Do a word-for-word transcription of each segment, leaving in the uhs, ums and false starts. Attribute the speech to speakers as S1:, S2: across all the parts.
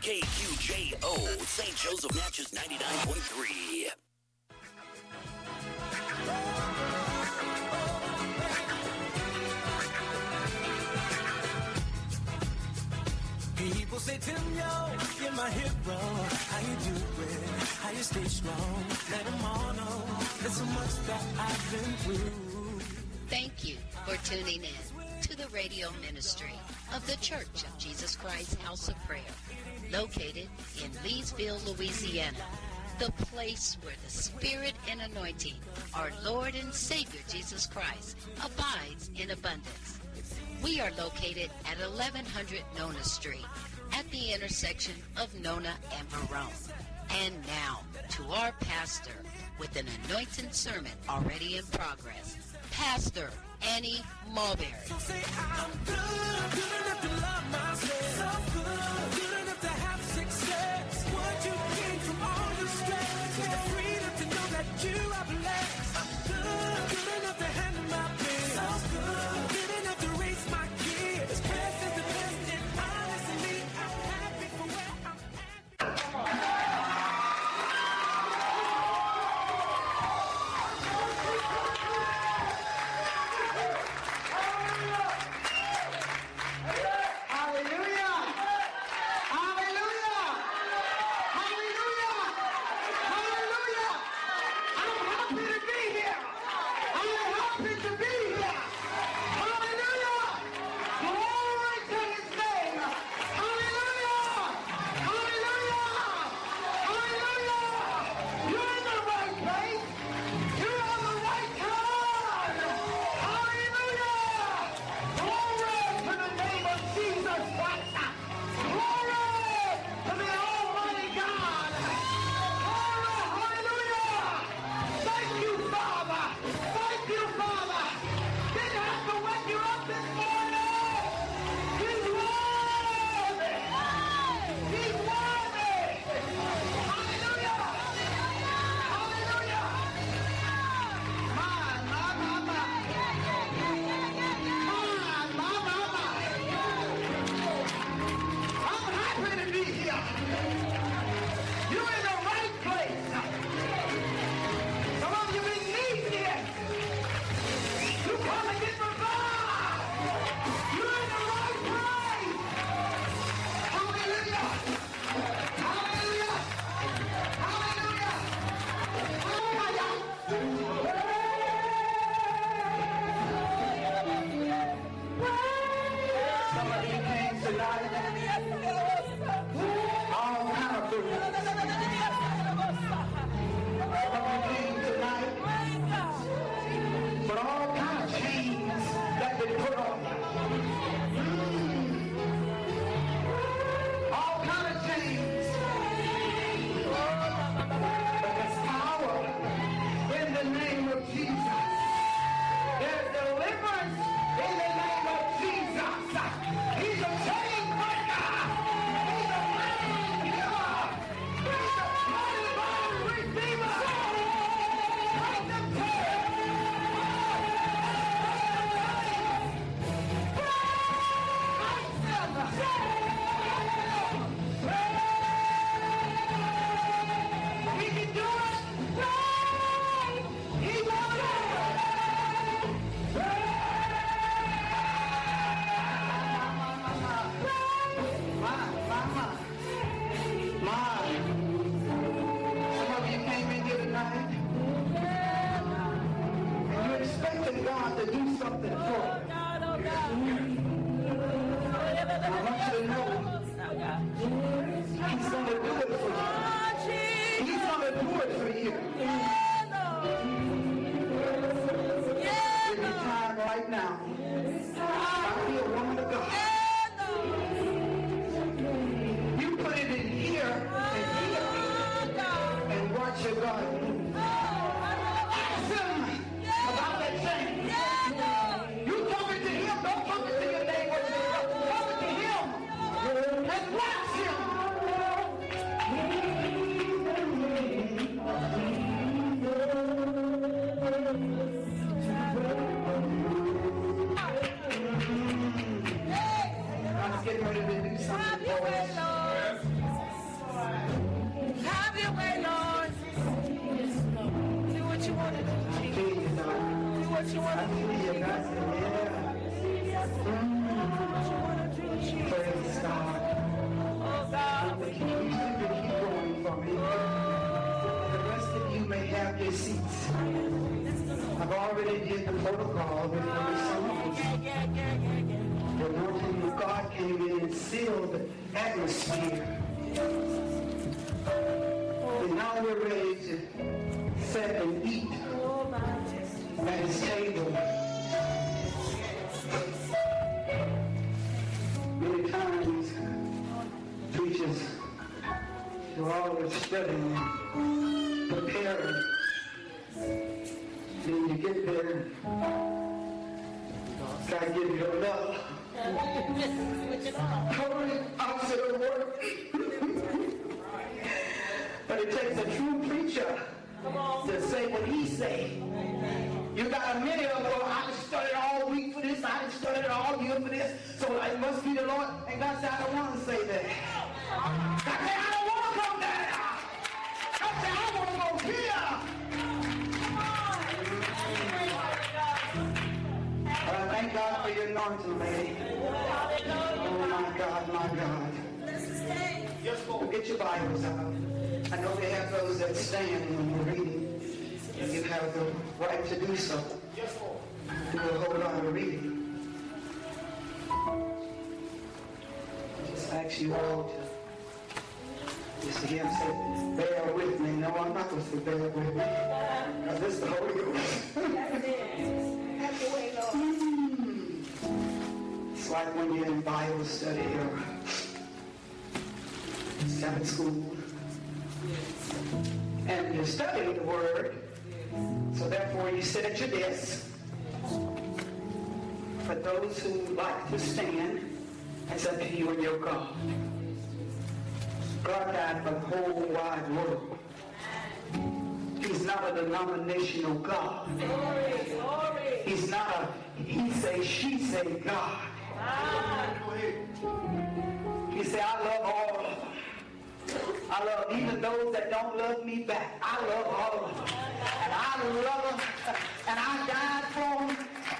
S1: K Q J O, Saint Joseph Natchez ninety-nine point three.
S2: People say, Tim, yo, you're my hero. How you doing? How you stay strong? Let them all know there's so much that I've been through.
S3: Thank you for tuning in to the radio ministry of the Church of Jesus Christ House of Prayer, located in Leesville, Louisiana, the place where the Spirit and anointing, our Lord and Savior Jesus Christ, abides in abundance. We are located at eleven hundred Nona Street, at the intersection of Nona and Verone. And now, to our pastor, with an anointed sermon already in progress, Pastor Annie Mulberry.
S2: So say I'm good, good enough to love myself. So good, good enough to have success. What you gain from all your stress is the freedom to know that you are blessed. I'm good, good enough to handle my bills. So good, good enough to raise my kids. Best is the best, and honestly, I'm happy for where I'm at.
S4: You Hallelujah. God said, yeah. Mm. Praise God. But keep, you can keep going for me. The rest of you may have your seats. I've already did the protocol before the songs. The anointing of God came in and sealed the atmosphere. And now we're ready to sit and eat at his table. Many times, preachers are always studying and preparing. Then you get there, God give you a love. Totally opposite of work. But it takes a true preacher to say what he say. You got a many of them, well, I just studied all week for this, I just studied all year for this, so it must be the Lord. And God said, I don't want to say that. God said, I don't want to come there. God said, I want to go here. But I thank God for your anointing, lady. Oh my God, my God. Well, get your Bibles out. I know they have those that stand when you're reading. And you have the right to do so. Do a whole lot of reading. Just ask you all to just to hear him say, bear with me. No, I'm not going to say bear with me. Because this is the Holy Ghost. It's like when you're in Bible study or Sabbath school. And you're studying the Word. So therefore you sit at your desk. For those who like to stand, it's up to you and your God. God died for the whole wide world. He's not a denominational God. He's not a he say, she say God. He said, I love all of them. I love even those that don't love me back. I love all of them. And I love them. And I died for them.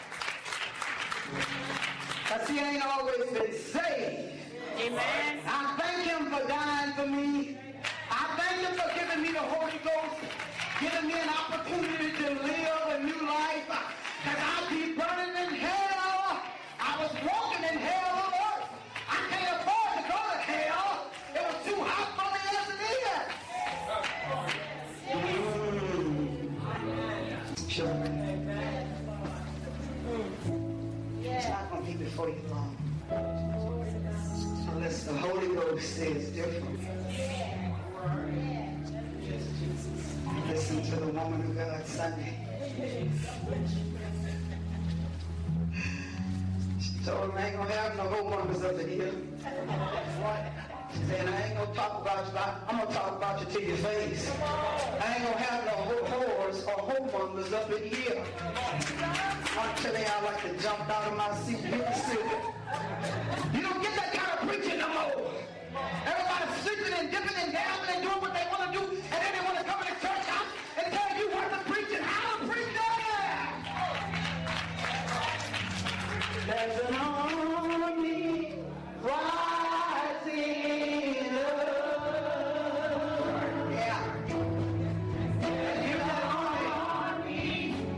S4: But see, I ain't always been saved. Amen. I thank him for dying for me. I thank him for giving me the Holy Ghost, giving me an opportunity to live a new life. Because I'd be burning in hell. I was walking in hell on earth. I can't afford to go to hell. It was too hot for me as it is. Mm. Sure. It's not going to be before you long. Unless the Holy Ghost says different. Listen to the woman of God Sunday. She told him I ain't going to have no whole wonders up in here. She said, I ain't going to talk about you. I'm going to talk about you to your face. I ain't going to have no whores or whole wonders up in here. I'm telling you, I like to jump out of my seat. You don't get that kind of preaching no more. Everybody's sleeping and dipping and dabbing and doing what they want to do, and then they want to come in the church house and tell you what to preach and how to preach there. There's an army rising up. Yeah. And here's that army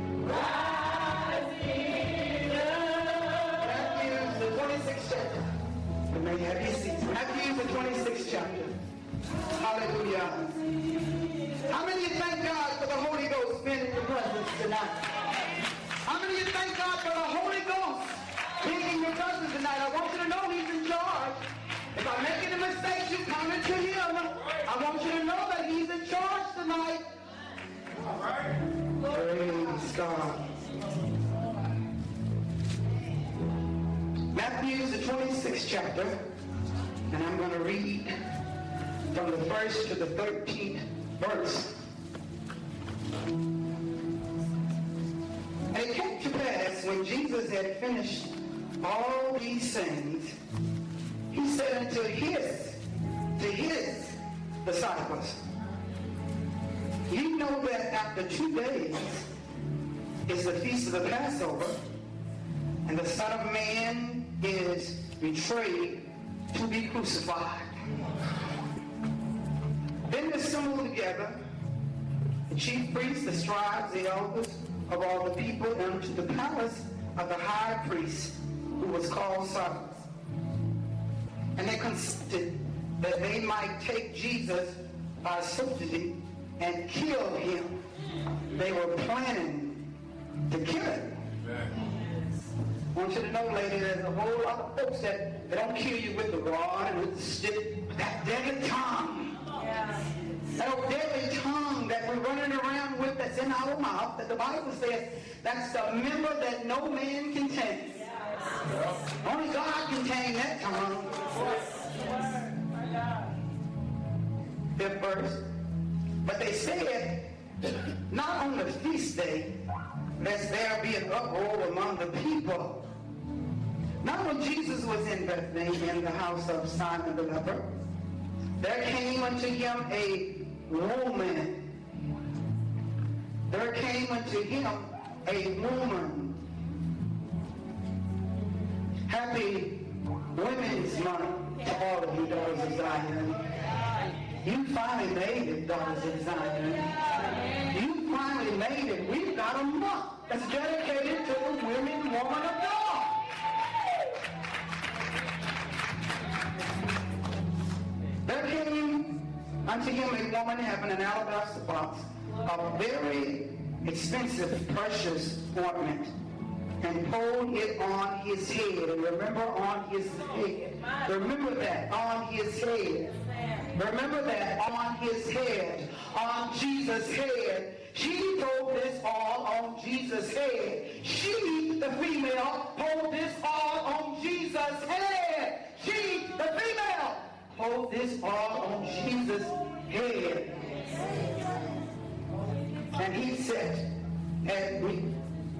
S4: rising up. Matthew, the twenty-sixth chapter. You may have your seats. Matthew, the twenty-sixth chapter. Hallelujah. How many of you thank God for the Holy Ghost being in your presence tonight? How many of you thank God for the Holy Ghost being in your presence tonight? I want you to know he's in charge. If I'm making a mistake, you come into him. I want you to know that he's in charge tonight. All right. Praise God. Matthew, the twenty-sixth chapter, and I'm going to read from the first to the thirteenth verse. And it came to pass, when Jesus had finished all these things, he said unto his, to his disciples, ye know that after two days is the feast of the Passover, and the Son of Man is betrayed to be crucified. Then assembled together the chief priests, the scribes, the elders of all the people, unto the palace of the high priest, who was called Cyrus. And they consulted that they might take Jesus by subtlety and kill him. They were planning to kill him. I want you to know, lady, there's a whole lot of folks that they don't kill you with the rod and with the stick, but that deadly tongue. Yeah. That old deadly tongue that we're running around with that's in our mouth, that the Bible says that's the member that no man can tame. Yeah. Only God can tame that tongue. Fifth verse. But they said, not on the feast day, lest there be an uproar among the people. Not when Jesus was in Bethany in the house of Simon the leper, there came unto him a woman. There came unto him a woman. Happy Women's Month to all of you daughters of Zion. You finally made it, daughters of Zion. You finally made it. We've got a month that's dedicated to the women, woman of God. There came unto him a woman having an alabaster box of very expensive, precious ointment, and poured it on his head. And remember, on his head. Remember that, on his head. Remember that, on his head. On Jesus' head. She poured this all on Jesus' head. She, the female, poured this all on Jesus' head. She, the female, poured this all on Jesus' head. And he said, and we,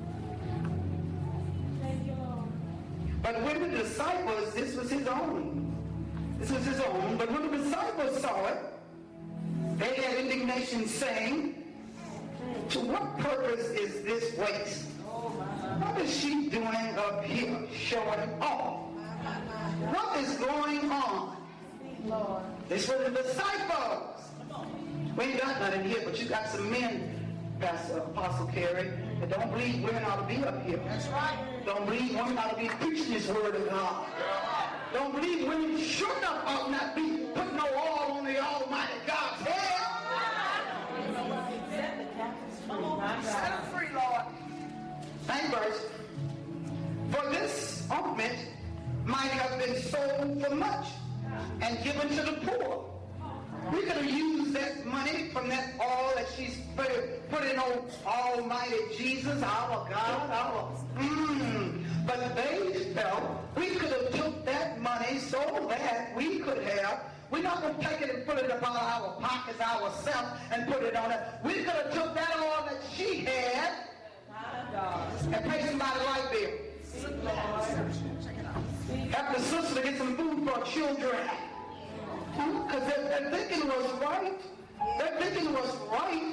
S4: but when the disciples, this was his own. This was his own. But when the disciples saw it, they had indignation, saying, to what purpose is this waste? What is she doing up here, showing off? What is going on? This was the disciples. We ain't got nothing here, but you got some men, Pastor Apostle Carey, that don't believe women ought to be up here. That's right. Don't believe women ought to be preaching this word of God. Don't believe women sure enough ought not be putting no oil on the Almighty God's head. Set them free, Lord. Ninth verse. For this ointment might have been sold for much and given to the poor. We could have used that money from that oil that she's put, put in on Almighty Jesus, our God, our mm. But they felt we could have took that money so that we could have, we're not going to take it and put it about our pockets ourselves and put it on it. We could have took that oil that she had and paid somebody light bill. Help the sister to get some food for children. Because their, their thinking was right. Their thinking was right.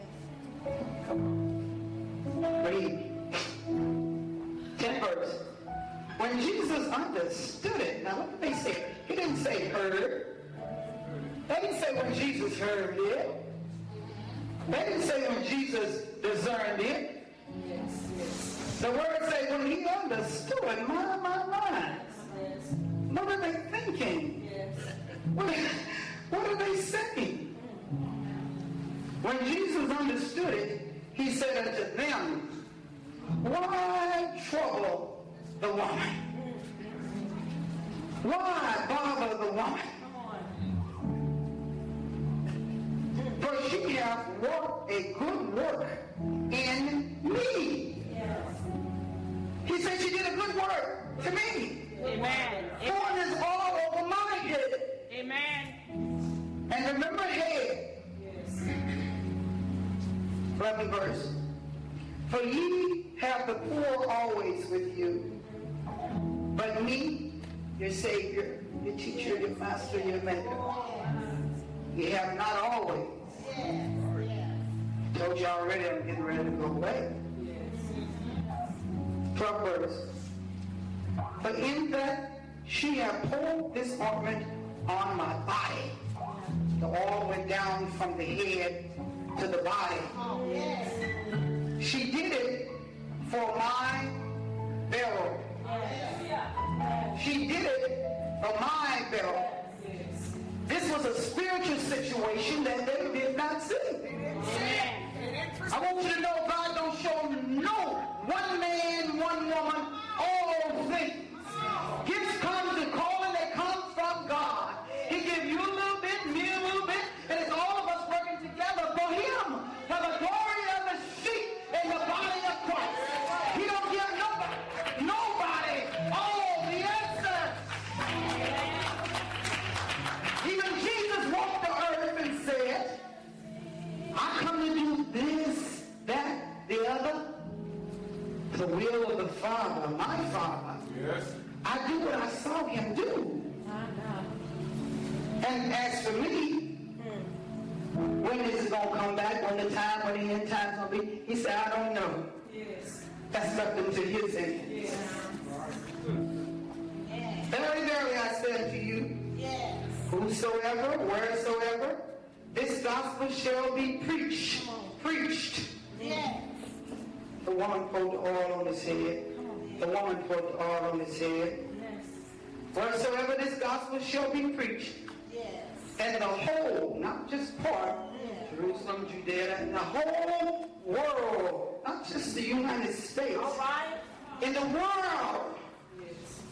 S4: Read. Tenth verse. When Jesus understood it, now what did they say? He didn't say heard. They didn't say when Jesus heard it. They didn't say when Jesus discerned it. The words say when he understood. My, my, my. What are they thinking? What, what are they saying? When Jesus understood it, he said unto them, why trouble the woman? Why bother the woman? For she hath worked a good work in me. He said she did a good work to me. Amen. Pouring this all over my head. Amen. And remember head. Yes. eleventh verse. For ye have the poor always with you, but me, your Savior, your teacher, your master, your maker, ye have not always. I told you already I'm getting ready to go away. twelfth verse. But in that she had poured this ointment on my body. The oil went down from the head to the body.
S5: Oh, yes.
S4: She did it for my burial. She did it for my burial. This was a spiritual situation that they did not see. I want you to know God don't show no one man, one woman, all things. Gifts come to calling, they come from God. He gives you a little bit, me a little bit, and it's all of us working together for Him, for the glory of the sheep in the body of Christ. He don't give nobody, nobody all the answers. Even Jesus walked the earth and said, I come to do this, that, the other, the will of the Father, my Father.
S6: Yes.
S4: I do what I saw Him do. And as for me, when is it going to come back, when the time, when the end time's going to be, He said, I don't know.
S5: Yes.
S4: That's left into His hands.
S5: Yes.
S4: Very, very, I say unto you,
S5: Yes.
S4: whosoever, wheresoever, this gospel shall be preached. Preached.
S5: Yes.
S4: The woman poured the oil on his head. The woman poured the oil on his head.
S5: Yes.
S4: Wheresoever this gospel shall be preached,
S5: Yes.
S4: and the whole, not just part, Jerusalem, Judea, and the whole world, not just the United States,
S5: All right.
S4: in the world,
S5: Yes.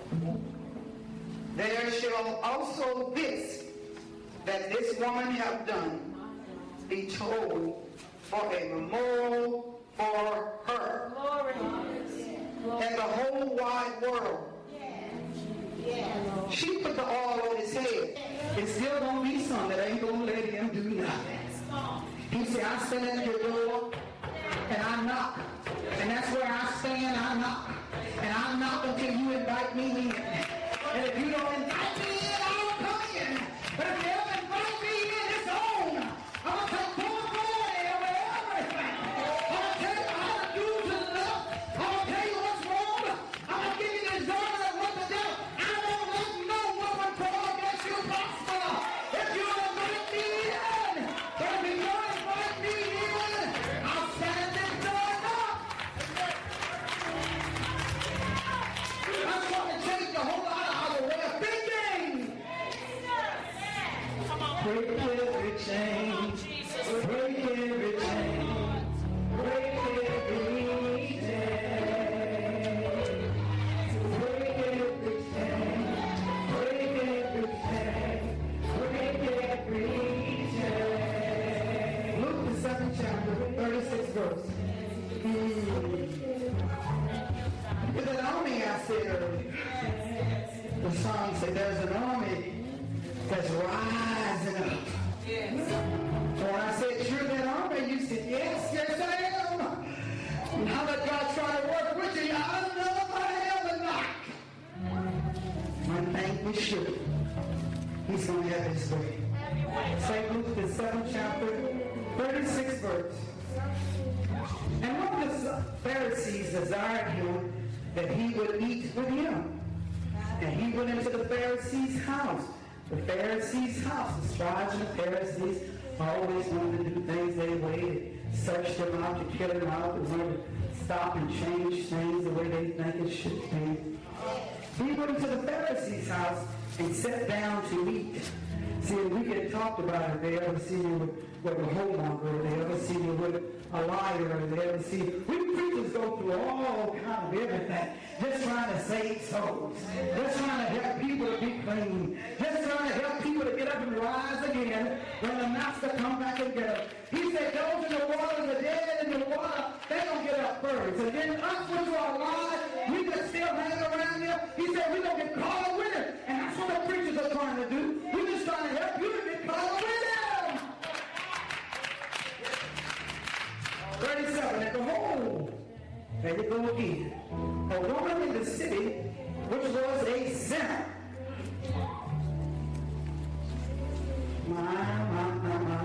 S4: there shall also this, that this woman have done, be told for a memorial for her
S5: Glory.
S4: and the whole wide world.
S5: Yes.
S4: She put the oil on his head. It's still gonna be some that ain't gonna let him do nothing. He said, I stand at your door and I knock. And that's where I stand, I knock. And I knock until you invite me in. And if you don't invite me in, I don't come in. But if you ever invite me in, it's on. I'm gonna take full glory over everything. I'm gonna tell you how to do to love. I'm gonna tell you what's wrong. I'm gonna give you the discernment of what to do. I won't let no woman call against you prosper. If you invite me in, but if you don't invite me in, I'll stand this door up. That's going to change a whole lot of our way of thinking. Break every chain. Break every chain. Break every chain. Break every chain. Break every chain. Break every chain. Luke the seventh chapter, thirty-sixth verse. With an army, I said earlier. The song said there's an army that's rising up. When I said, you're that army, you said, yes, yes I am. Now that God's trying to work with you, I don't know if I am or not. One thing we should. He's going to have his way. Saint Luke, the seventh chapter, thirty-sixth verse. And one of the Pharisees desired him that he would eat with him. And he went into the Pharisee's house. The Pharisee's house, the scribes and the Pharisees always wanted to do things their way, to search them out, to kill them out, to want to stop and change things the way they think it should be. He went into the Pharisee's house and sat down to eat. See, we get talked about if they ever see you with, with a homemonger, or they ever see you with a liar, or they ever see you. We preachers go through all kind of everything, just trying to save souls, just trying to help people to be clean, just trying to help people to get up and rise again when the master comes back and get them. He said, those in the water, the dead in the water, they don't get up first. And then us which are alive, we just still hang around here. He said, we're going to get caught with him. And that's what the preachers are trying to do. We're just trying to help you to get caught with him. thirty-seven, and behold, there you go again, a woman in the city which was a sinner. My, my, my, my.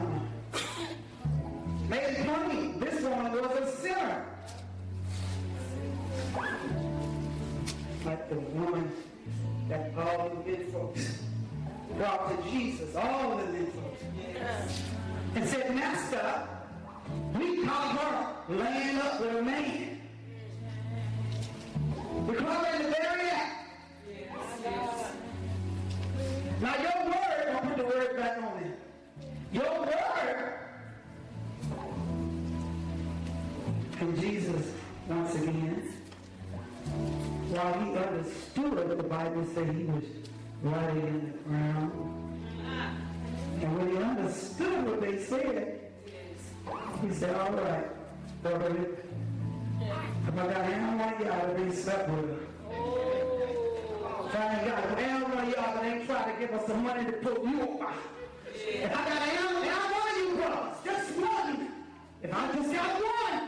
S4: Made it plain, this woman was a sinner. brought to Jesus, all the lentils, and said, Master, we caught her laying up with a man. We caught her in the very act. Now your word, I'll put the word back on it. Your word. And Jesus, once again, while he understood, the Bible said he was writing in the ground. And when he understood what they said, he said, all right, brother Rick, if I got any one of y'all that ain't slept with her, if I ain't got any one of y'all that ain't trying to give us some money to put you on, if I got any one of you brothers, just one, if I just got one,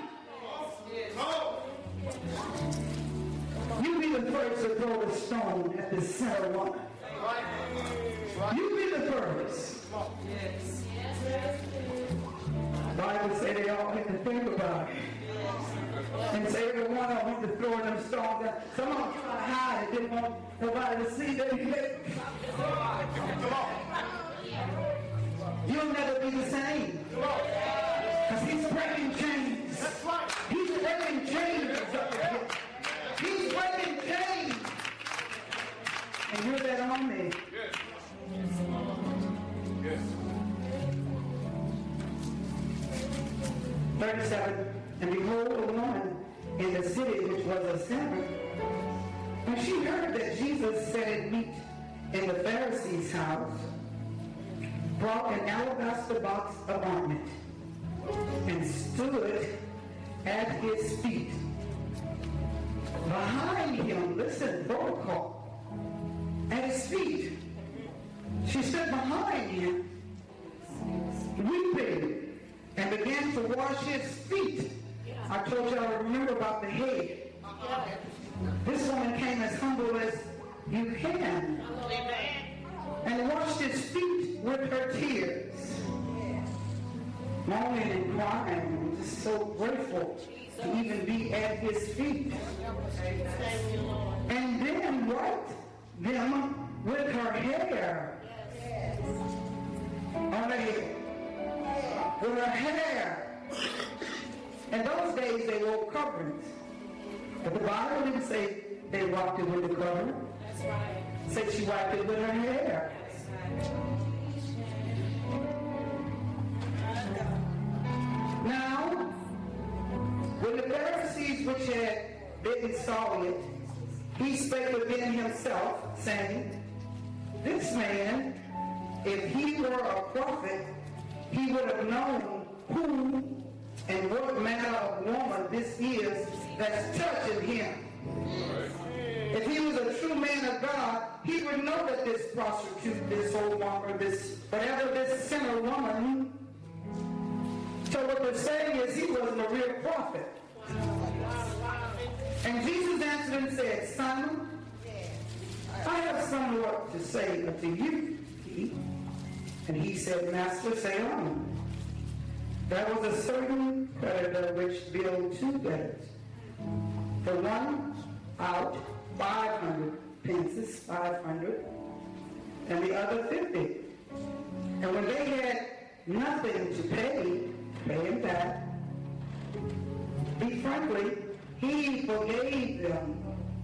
S4: you be the first to throw the stone at the sinner woman. You be the first. The Bible said they all had to think about it. And say every one of them went to throw them stones out. Some of them tried to hide it, didn't want nobody to see them. You'll never be the same. Because he's breaking chains. He's breaking chains up here. He's breaking chains. And you're that on me. Yes. thirty-seven. And behold, a woman in the city which was a sinner, when she heard that Jesus sat at meat in the Pharisee's house, brought an alabaster box of ointment, and stood at his feet. Behind him, listen, protocol, at his feet. She stood behind him, weeping, and began to wash his feet. I told y'all to remember about the head. This woman came as humble as you can, and washed his feet with her tears, moaning and crying, and just so grateful to even be at his feet. And then wiped them with her hair. On her head. With her hair. In those days they wore coverings. But the Bible didn't say they wiped it with the covering. That's right. It said she wiped it with her hair. Now, when the Pharisees which had bidden saw it, he spake within himself, saying, this man, if he were a prophet, he would have known who and what manner of woman this is that's touching him. If he was a true man of God, he would know that this prostitute, this old woman, this whatever this sinner woman. So what they're saying is he wasn't a real prophet. And Jesus answered and said, Simon, I have somewhat to say unto you. And he said, Master, say on. There was a certain creditor which billed two debtors. The one out five hundred pences, five hundred, and the other fifty. And when they had nothing to pay, pay him back, be frankly, he forgave them.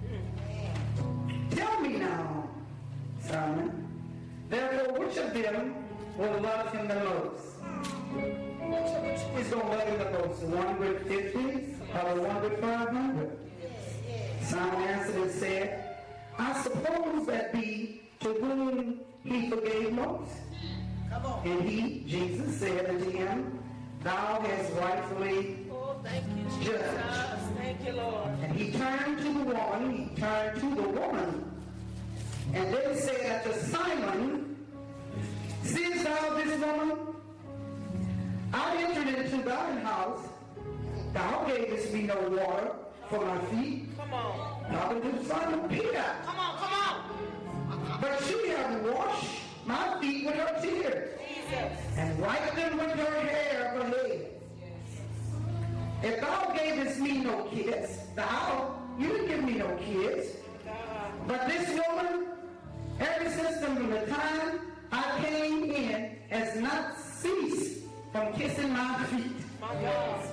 S4: Tell me now, Simon, therefore which of them will love him the most? He's going to love him the most, the one with fifty or the one with five hundred? Simon answered and said, I suppose that be to whom he forgave most. And he, Jesus, said unto him, thou hast rightfully
S5: Oh, thank you, Jesus.
S4: judged.
S5: Thank you, Lord.
S4: And he turned to the woman, he turned to the woman, and then said unto Simon, seest thou this woman? I entered into thine house, thou gavest me no water for my feet.
S5: Come on.
S4: Now the Simon Peter.
S5: Come on, come on.
S4: But she hath washed my feet with her tears,
S5: Jesus.
S4: and wiped them with her hair of her head. If thou gavest me no kiss, thou, you didn't give me no kiss. But this woman, ever since from the time for kissing my feet.
S5: My God.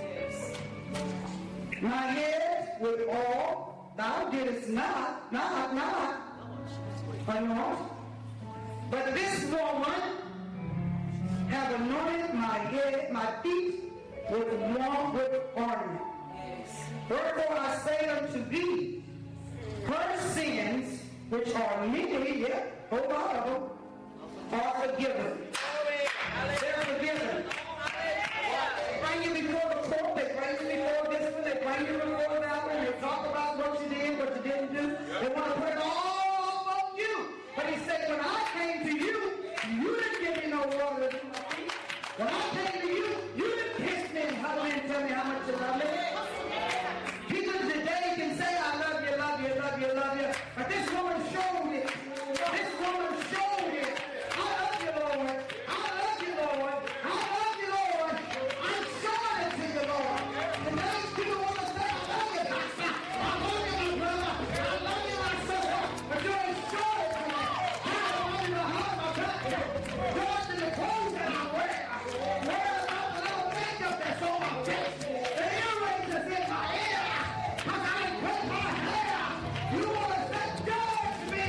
S4: My head with oil, thou didst not, not, not, anoint. But this woman have anointed my head, my feet with warm with ornament. Wherefore I say unto thee, her sins, which are many, yet whole lot of them, are forgiven. They're forgiven. They bring you before the court, they bring you before this one, they bring you before that one, they talk about what you did, what you didn't do. They want to put it all on you. But he said, when I came to you, you didn't give me no water to do my feet. When I came to you, you didn't kiss me and hug me and tell me how much you love me. People today can say, I love you, love you, love you, love you. But this woman showed it. This woman showed it. I love you, Lord. I love you, Lord. I love you, Lord. I'm showing it to you, Lord. Today, people want to say, I love you, Pastor. I love you, my brother. I love you, my sister. But you ain't showing it to me. I don't want you to hug my back. Yours in the clothes that I wear. Wear about the little makeup that's on my face. The earrings that's in my ear. Because I didn't cut my hair. You want to say, judge me.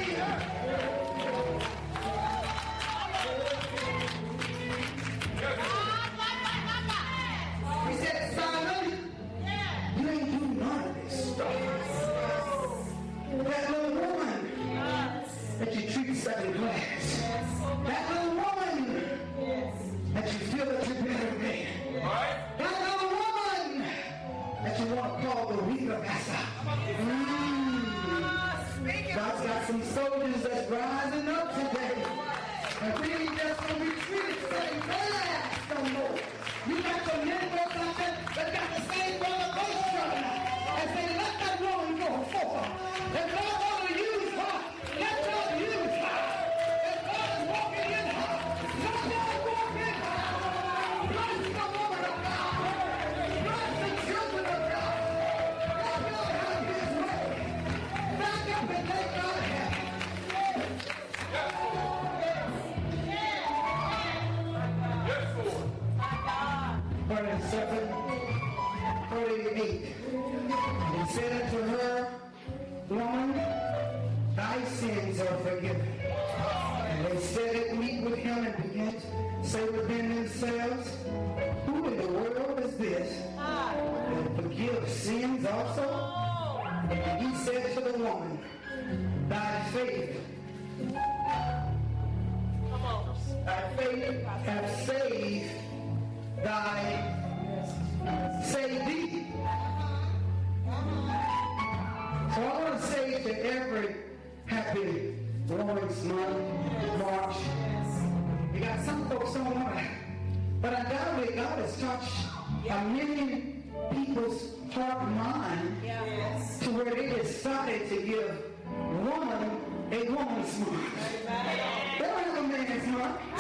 S4: He said, Simon, you ain't do none of this stuff. That little woman that you treat second class. That little woman that you feel that you're better than. That little woman that you want to call the weaker vessel. Mm. God's got some soldiers that's rising up today. And we ain't just going to be treated second class no more. You got some men folks out there that got the same revelation and say, let that woman go forth. If God want to use her, let God use her. If God is walking in her, let God walk in her. Bless the woman of God. Bless the children of God. Let God have his way. Back up and let God have it. thirty-seven, thirty-eight. And said unto her, woman, thy sins are forgiven. And they said it meet with him and began to say within themselves, who in the world is this that forgives sins also? And he said to the woman, thy faith, thy faith hath saved thy save thee. So I want to say to every happy Women's Month, March, you got some folks don't want to, but undoubtedly God has touched a million people's heart and mind to where they decided to give woman a woman's month. They don't have a man's month.